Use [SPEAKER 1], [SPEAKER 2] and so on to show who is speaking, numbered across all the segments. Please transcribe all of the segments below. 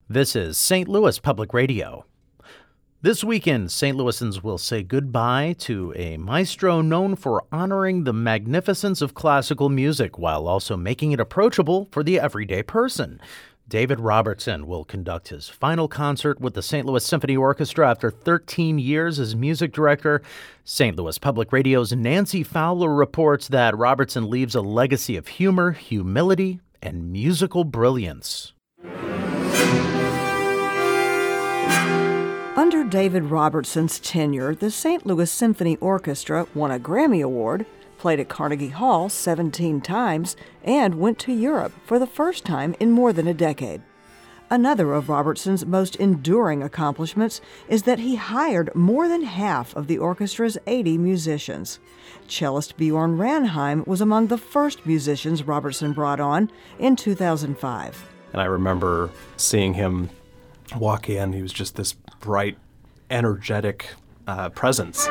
[SPEAKER 1] This is St. Louis Public Radio. This weekend, St. Louisans will say goodbye to a maestro known for honoring the magnificence of classical music while also making it approachable for the everyday person. David Robertson will conduct his final concert with the St. Louis Symphony Orchestra after 13 years as music director. St. Louis Public Radio's Nancy Fowler reports that Robertson leaves a legacy of humor, humility, and musical brilliance.
[SPEAKER 2] Under David Robertson's tenure, the St. Louis Symphony Orchestra won a Grammy Award, played at Carnegie Hall 17 times, and went to Europe for the first time in more than a decade. Another of Robertson's most enduring accomplishments is that he hired more than half of the orchestra's 80 musicians. Cellist Bjorn Ranheim was among the first musicians Robertson brought on in 2005.
[SPEAKER 3] And I remember seeing him walk in. He was just this bright, energetic presence.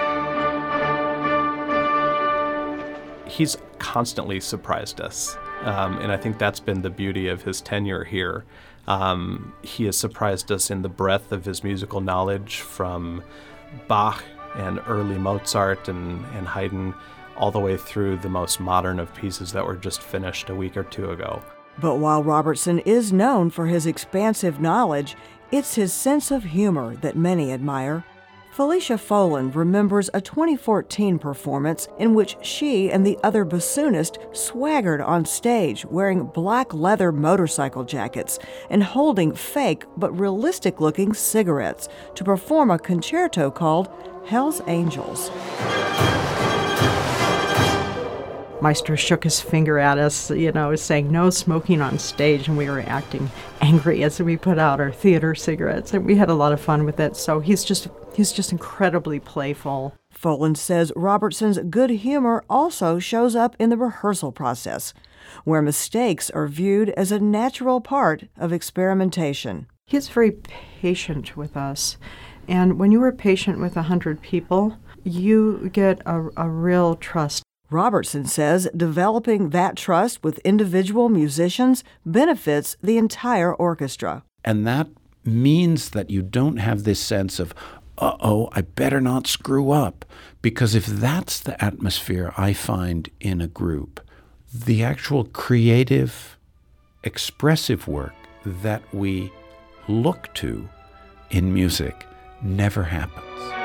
[SPEAKER 3] He's constantly surprised us, and I think that's been the beauty of his tenure here. He has surprised us in the breadth of his musical knowledge, from Bach and early Mozart and Haydn all the way through the most modern of pieces that were just finished a week or two ago.
[SPEAKER 2] But while Robertson is known for his expansive knowledge, it's his sense of humor that many admire. Felicia Foland remembers a 2014 performance in which she and the other bassoonist swaggered on stage wearing black leather motorcycle jackets and holding fake but realistic-looking cigarettes to perform a concerto called Hell's Angels.
[SPEAKER 4] Maestro shook his finger at us, saying no smoking on stage, and we were acting angry as we put out our theater cigarettes, and we had a lot of fun with it. So he's just incredibly playful.
[SPEAKER 2] Foland says Robertson's good humor also shows up in the rehearsal process, where mistakes are viewed as a natural part of experimentation.
[SPEAKER 4] He's very patient with us, and when you are patient with 100 people, you get a real trust.
[SPEAKER 2] Robertson says developing that trust with individual musicians benefits the entire orchestra.
[SPEAKER 5] And that means that you don't have this sense of, I better not screw up. Because if that's the atmosphere I find in a group, the actual creative, expressive work that we look to in music never happens.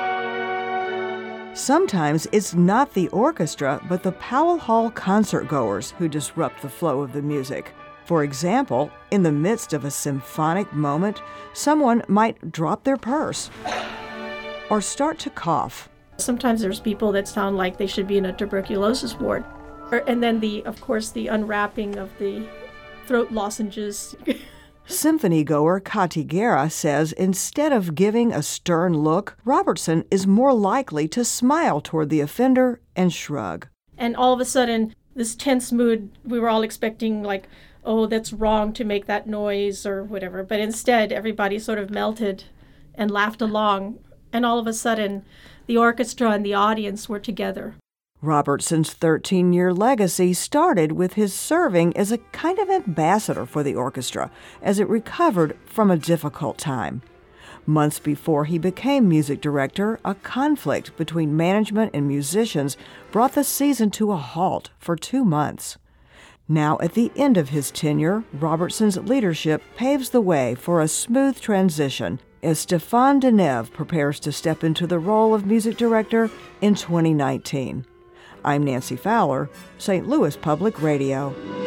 [SPEAKER 2] Sometimes it's not the orchestra, but the Powell Hall concertgoers who disrupt the flow of the music. For example, in the midst of a symphonic moment, someone might drop their purse or start to cough.
[SPEAKER 6] Sometimes there's people that sound like they should be in a tuberculosis ward. And then, the unwrapping of the throat lozenges.
[SPEAKER 2] Symphony goer Kati Guerra says instead of giving a stern look, Robertson is more likely to smile toward the offender and shrug.
[SPEAKER 6] And all of a sudden, this tense mood, we were all expecting that's wrong to make that noise or whatever. But instead, everybody sort of melted and laughed along. And all of a sudden, the orchestra and the audience were together.
[SPEAKER 2] Robertson's 13-year legacy started with his serving as a kind of ambassador for the orchestra as it recovered from a difficult time. Months before he became music director, a conflict between management and musicians brought the season to a halt for 2 months. Now, at the end of his tenure, Robertson's leadership paves the way for a smooth transition as Stéphane Deneuve prepares to step into the role of music director in 2019. I'm Nancy Fowler, St. Louis Public Radio.